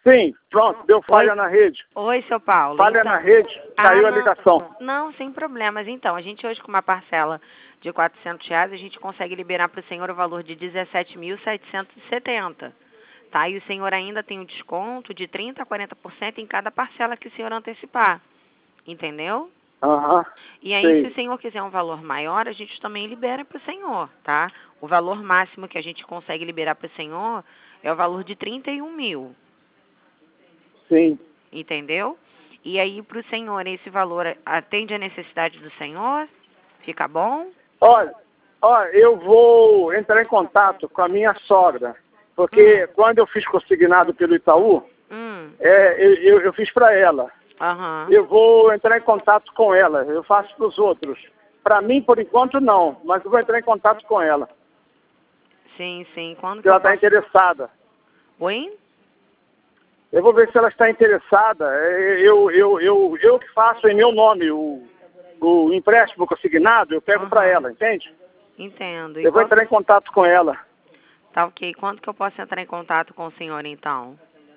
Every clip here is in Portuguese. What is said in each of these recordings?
Sim, pronto, deu falha na rede. Oi, seu Paulo. Falha então... na rede, caiu a ligação. Não, sem problemas. Então, a gente hoje com uma parcela de R$400, a gente consegue liberar para o senhor o valor de 17.770. Tá? E o senhor ainda tem um desconto de 30% a 40% em cada parcela que o senhor antecipar. Entendeu? Aham. E aí, se o senhor quiser um valor maior, a gente também libera para o senhor, tá? O valor máximo que a gente consegue liberar para o senhor é o valor de 31 mil. Sim. Entendeu? E aí, para o senhor, esse valor atende a necessidade do senhor? Fica bom? Olha, eu vou entrar em contato com a minha sogra, porque quando eu fiz consignado pelo Itaú, eu fiz para ela. Eu vou entrar em contato com ela, eu faço para os outros. Para mim, por enquanto, não, mas eu vou entrar em contato com ela. Sim, sim. Quando Se ela está interessada. Oi? Eu vou ver se ela está interessada. Eu que faço em meu nome o empréstimo consignado, eu pego para ela, entende? Entendo. Eu vou entrar em contato com ela. Tá ok. Quando que eu posso entrar em contato com o senhor, então?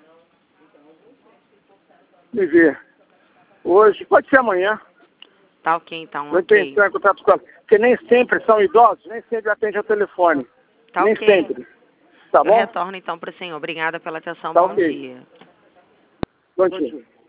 Me ver. Hoje, pode ser amanhã. Tá ok, então. Vou entrar em contato com ela. Porque nem sempre são idosos, nem sempre atende ao telefone. Tá nem ok. sempre. Tá bom? Eu retorno, então, para o senhor. Obrigada pela atenção. Tá Bom ok. dia. Bom dia.